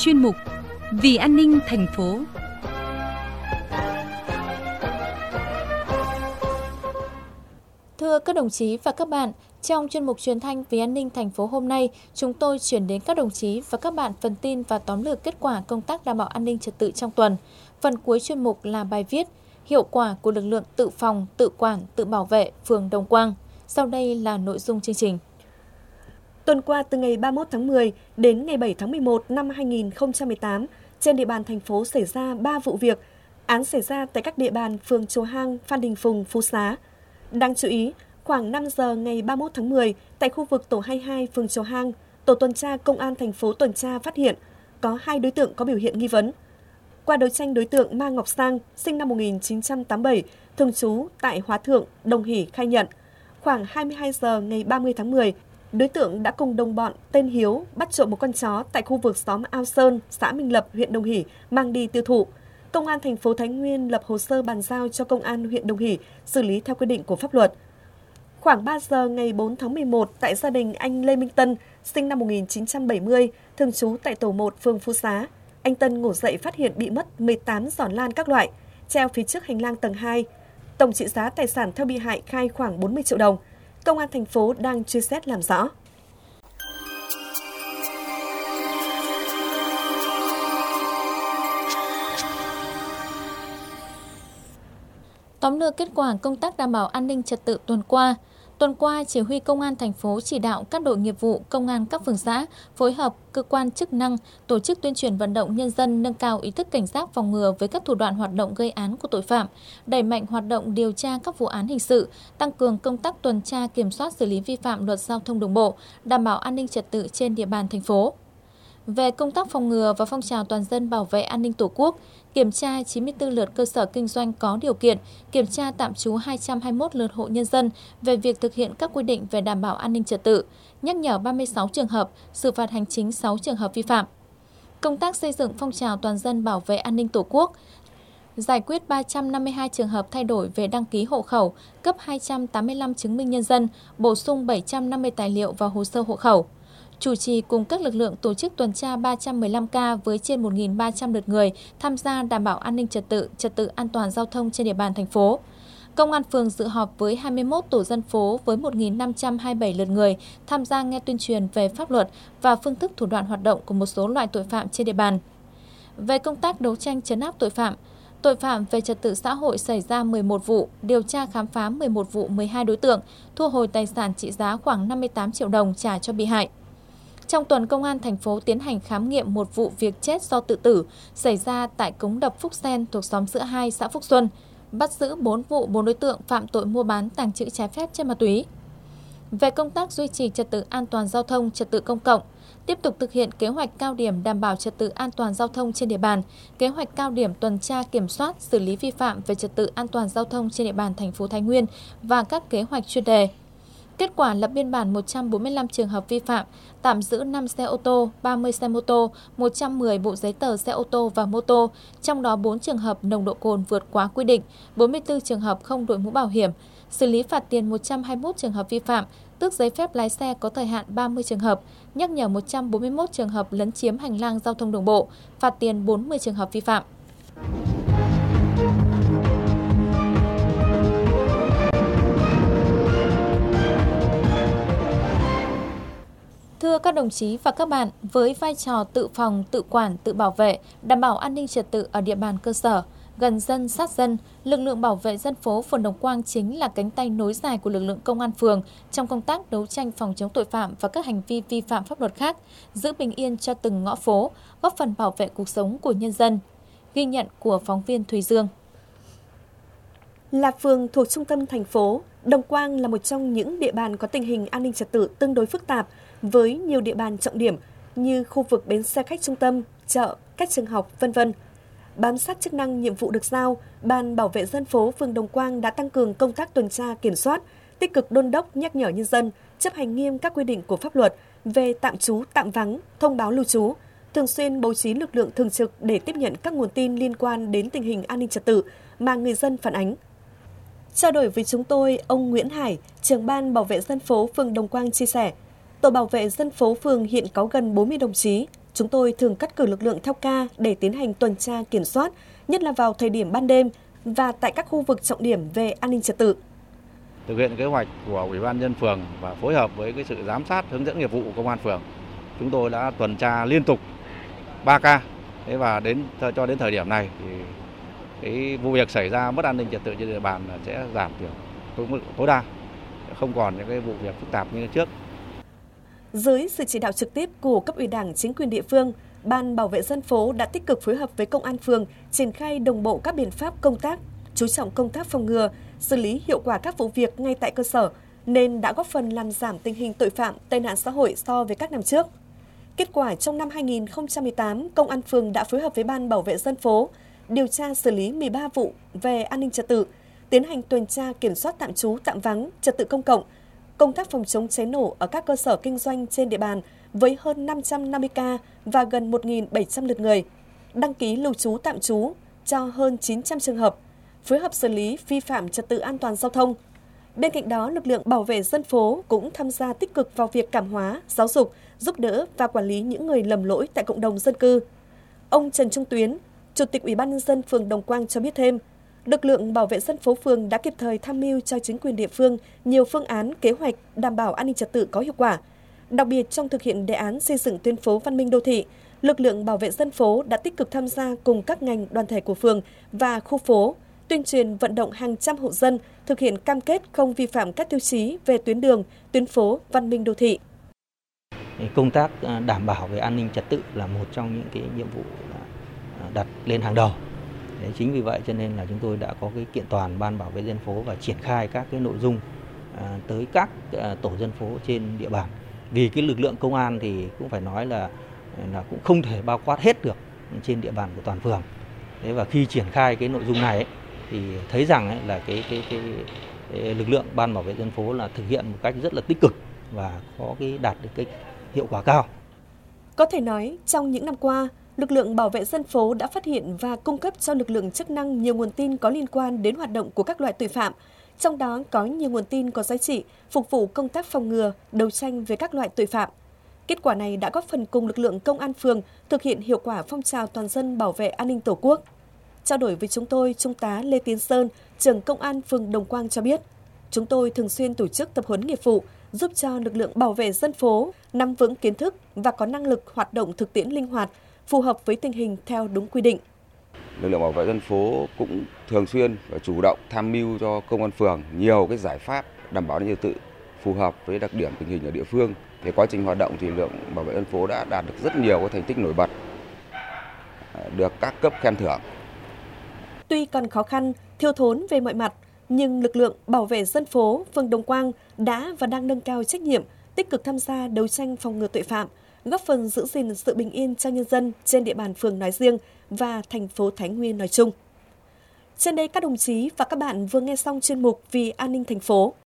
chuyên mục Vì an ninh thành phố. Thưa các đồng chí và các bạn, trong chuyên mục truyền thanh Vì an ninh thành phố hôm nay, chúng tôi chuyển đến các đồng chí và các bạn phần tin và tóm lược kết quả công tác đảm bảo an ninh trật tự trong tuần. Phần cuối chuyên mục là bài viết Hiệu quả của lực lượng tự phòng, tự quản, tự bảo vệ phường Đồng Quang. Sau đây là nội dung chương trình. Tuần qua từ ngày 31 tháng 10 đến ngày 7 tháng 11 năm 2018, trên địa bàn thành phố xảy ra 3 vụ việc, án xảy ra tại các địa bàn phường Chùa Hang, Phan Đình Phùng, Phú Xá. Đáng chú ý, khoảng 5 giờ ngày 31 tháng 10, tại khu vực tổ 22 phường Chùa Hang, tổ tuần tra công an thành phố tuần tra phát hiện có 2 đối tượng có biểu hiện nghi vấn. Qua đấu tranh, đối tượng Ma Ngọc Sang, sinh năm 1987, thường trú tại Hóa Thượng, Đồng Hỷ khai nhận, khoảng 22 giờ ngày 30 tháng 10, đối tượng đã cùng đồng bọn tên Hiếu bắt trộm một con chó tại khu vực xóm Ao Sơn, xã Minh Lập, huyện Đồng Hỷ, mang đi tiêu thụ. Công an thành phố Thái Nguyên lập hồ sơ bàn giao cho công an huyện Đồng Hỷ xử lý theo quy định của pháp luật. Khoảng 3 giờ ngày 4 tháng 11, tại gia đình anh Lê Minh Tân, sinh năm 1970, thường trú tại tổ 1 phường Phú Xá, anh Tân ngủ dậy phát hiện bị mất 18 giỏ lan các loại, treo phía trước hành lang tầng 2. Tổng trị giá tài sản theo bị hại khai khoảng 40 triệu đồng. Công an thành phố đang truy xét làm rõ. Tóm lược kết quả công tác đảm bảo an ninh trật tự tuần qua. Tuần qua, Chỉ huy Công an thành phố chỉ đạo các đội nghiệp vụ công an các phường xã phối hợp cơ quan chức năng tổ chức tuyên truyền vận động nhân dân nâng cao ý thức cảnh giác phòng ngừa với các thủ đoạn hoạt động gây án của tội phạm, đẩy mạnh hoạt động điều tra các vụ án hình sự, tăng cường công tác tuần tra kiểm soát xử lý vi phạm luật giao thông đường bộ, đảm bảo an ninh trật tự trên địa bàn thành phố. Về công tác phòng ngừa và phong trào toàn dân bảo vệ an ninh Tổ quốc, kiểm tra 94 lượt cơ sở kinh doanh có điều kiện, kiểm tra tạm trú 221 lượt hộ nhân dân về việc thực hiện các quy định về đảm bảo an ninh trật tự, nhắc nhở 36 trường hợp, xử phạt hành chính 6 trường hợp vi phạm. Công tác xây dựng phong trào toàn dân bảo vệ an ninh Tổ quốc, giải quyết 352 trường hợp thay đổi về đăng ký hộ khẩu, cấp 285 chứng minh nhân dân, bổ sung 750 tài liệu vào hồ sơ hộ khẩu. Chủ trì cùng các lực lượng tổ chức tuần tra 315 ca với trên 1.300 lượt người tham gia đảm bảo an ninh trật tự an toàn giao thông trên địa bàn thành phố. Công an phường dự họp với 21 tổ dân phố với 1.527 lượt người tham gia nghe tuyên truyền về pháp luật và phương thức thủ đoạn hoạt động của một số loại tội phạm trên địa bàn. Về công tác đấu tranh trấn áp tội phạm về trật tự xã hội xảy ra 11 vụ, điều tra khám phá 11 vụ 12 đối tượng, thu hồi tài sản trị giá khoảng 58 triệu đồng trả cho bị hại. Trong tuần, Công an thành phố tiến hành khám nghiệm một vụ việc chết do tự tử xảy ra tại cống đập Phúc Sen thuộc xóm Giữa 2, xã Phúc Xuân, bắt giữ 4 vụ 4 đối tượng phạm tội mua bán tàng trữ trái phép chất ma túy. Về công tác duy trì trật tự an toàn giao thông, trật tự công cộng, tiếp tục thực hiện kế hoạch cao điểm đảm bảo trật tự an toàn giao thông trên địa bàn, kế hoạch cao điểm tuần tra kiểm soát, xử lý vi phạm về trật tự an toàn giao thông trên địa bàn thành phố Thái Nguyên và các kế hoạch chuyên đề. Kết quả lập biên bản 145 trường hợp vi phạm, tạm giữ 5 xe ô tô, 30 xe mô tô, 110 bộ giấy tờ xe ô tô và mô tô, trong đó 4 trường hợp nồng độ cồn vượt quá quy định, 44 trường hợp không đội mũ bảo hiểm, xử lý phạt tiền 121 trường hợp vi phạm, tước giấy phép lái xe có thời hạn 30 trường hợp, nhắc nhở 141 trường hợp lấn chiếm hành lang giao thông đường bộ, phạt tiền 40 trường hợp vi phạm. Thưa các đồng chí và các bạn, với vai trò tự phòng, tự quản, tự bảo vệ, đảm bảo an ninh trật tự ở địa bàn cơ sở, gần dân, sát dân, lực lượng bảo vệ dân phố phường Đồng Quang chính là cánh tay nối dài của lực lượng công an phường trong công tác đấu tranh phòng chống tội phạm và các hành vi vi phạm pháp luật khác, giữ bình yên cho từng ngõ phố, góp phần bảo vệ cuộc sống của nhân dân. Ghi nhận của phóng viên Thùy Dương. Là phường thuộc trung tâm thành phố, Đồng Quang là một trong những địa bàn có tình hình an ninh trật tự tương đối phức tạp, với nhiều địa bàn trọng điểm như khu vực bến xe khách trung tâm, chợ, các trường học, v.v. Bám sát chức năng nhiệm vụ được giao, Ban bảo vệ dân phố phường Đồng Quang đã tăng cường công tác tuần tra kiểm soát, tích cực đôn đốc nhắc nhở nhân dân chấp hành nghiêm các quy định của pháp luật về tạm trú, tạm vắng, thông báo lưu trú, thường xuyên bố trí lực lượng thường trực để tiếp nhận các nguồn tin liên quan đến tình hình an ninh trật tự mà người dân phản ánh. Trao đổi với chúng tôi, ông Nguyễn Hải, trưởng ban bảo vệ dân phố phường Đồng Quang chia sẻ, tổ bảo vệ dân phố phường hiện có gần 40 đồng chí, Chúng tôi thường cắt cử lực lượng theo ca để tiến hành tuần tra kiểm soát, nhất là vào thời điểm ban đêm và tại các khu vực trọng điểm về an ninh trật tự. Thực hiện kế hoạch của Ủy ban nhân dân phường và phối hợp với cái sự giám sát hướng dẫn nghiệp vụ của công an phường, chúng tôi đã tuần tra liên tục 3 ca. Và cho đến thời điểm này thì cái vụ việc xảy ra mất an ninh trật tự trên địa bàn sẽ giảm thiểu tối đa, không còn những cái vụ việc phức tạp như trước. Dưới sự chỉ đạo trực tiếp của cấp ủy Đảng, chính quyền địa phương, Ban bảo vệ dân phố đã tích cực phối hợp với công an phường triển khai đồng bộ các biện pháp công tác, chú trọng công tác phòng ngừa, xử lý hiệu quả các vụ việc ngay tại cơ sở, nên đã góp phần làm giảm tình hình tội phạm, tệ nạn xã hội so với các năm trước. Kết quả trong năm 2018, Công an phường đã phối hợp với Ban bảo vệ dân phố điều tra xử lý 13 vụ về an ninh trật tự, tiến hành tuần tra kiểm soát tạm trú, tạm vắng, trật tự công cộng, công tác phòng chống cháy nổ ở các cơ sở kinh doanh trên địa bàn với hơn 550 ca và gần 1.700 lượt người, đăng ký lưu trú tạm trú cho hơn 900 trường hợp, phối hợp xử lý vi phạm trật tự an toàn giao thông. Bên cạnh đó, lực lượng bảo vệ dân phố cũng tham gia tích cực vào việc cảm hóa, giáo dục, giúp đỡ và quản lý những người lầm lỗi tại cộng đồng dân cư. Ông Trần Trung Tuyến, Chủ tịch Ủy ban nhân dân phường Đồng Quang cho biết thêm, lực lượng bảo vệ dân phố phường đã kịp thời tham mưu cho chính quyền địa phương nhiều phương án, kế hoạch đảm bảo an ninh trật tự có hiệu quả. Đặc biệt trong thực hiện đề án xây dựng tuyến phố văn minh đô thị, lực lượng bảo vệ dân phố đã tích cực tham gia cùng các ngành đoàn thể của phường và khu phố, tuyên truyền vận động hàng trăm hộ dân thực hiện cam kết không vi phạm các tiêu chí về tuyến đường, tuyến phố văn minh đô thị. Công tác đảm bảo về an ninh trật tự là một trong những cái nhiệm vụ đặt lên hàng đầu. Chính vì vậy cho nên là chúng tôi đã có cái kiện toàn Ban bảo vệ dân phố và triển khai các cái nội dung tới các tổ dân phố trên địa bàn. Vì cái lực lượng công an thì cũng phải nói là cũng không thể bao quát hết được trên địa bàn của toàn phường. Và khi triển khai cái nội dung này thì thấy rằng là cái lực lượng Ban bảo vệ dân phố là thực hiện một cách rất là tích cực và có cái đạt được cái hiệu quả cao. Có thể nói, trong những năm qua, lực lượng bảo vệ dân phố đã phát hiện và cung cấp cho lực lượng chức năng nhiều nguồn tin có liên quan đến hoạt động của các loại tội phạm, trong đó có nhiều nguồn tin có giá trị phục vụ công tác phòng ngừa, đấu tranh với các loại tội phạm. Kết quả này đã góp phần cùng lực lượng công an phường thực hiện hiệu quả phong trào toàn dân bảo vệ an ninh Tổ quốc. Trao đổi với chúng tôi, Trung tá Lê Tiến Sơn, trưởng Công an phường Đồng Quang cho biết, chúng tôi thường xuyên tổ chức tập huấn nghiệp vụ, giúp cho lực lượng bảo vệ dân phố nắm vững kiến thức và có năng lực hoạt động thực tiễn linh hoạt, phù hợp với tình hình theo đúng quy định. Lực lượng bảo vệ dân phố cũng thường xuyên và chủ động tham mưu cho công an phường nhiều cái giải pháp đảm bảo an ninh trật tự phù hợp với đặc điểm tình hình ở địa phương. Về quá trình hoạt động thì lực lượng bảo vệ dân phố đã đạt được rất nhiều các thành tích nổi bật, được các cấp khen thưởng. Tuy còn khó khăn, thiếu thốn về mọi mặt, nhưng lực lượng bảo vệ dân phố phường Đồng Quang đã và đang nâng cao trách nhiệm, tích cực tham gia đấu tranh phòng ngừa tội phạm, góp phần giữ gìn sự bình yên cho nhân dân trên địa bàn phường nói riêng và thành phố Thái Nguyên nói chung. Trên đây các đồng chí và các bạn vừa nghe xong chuyên mục Vì an ninh thành phố.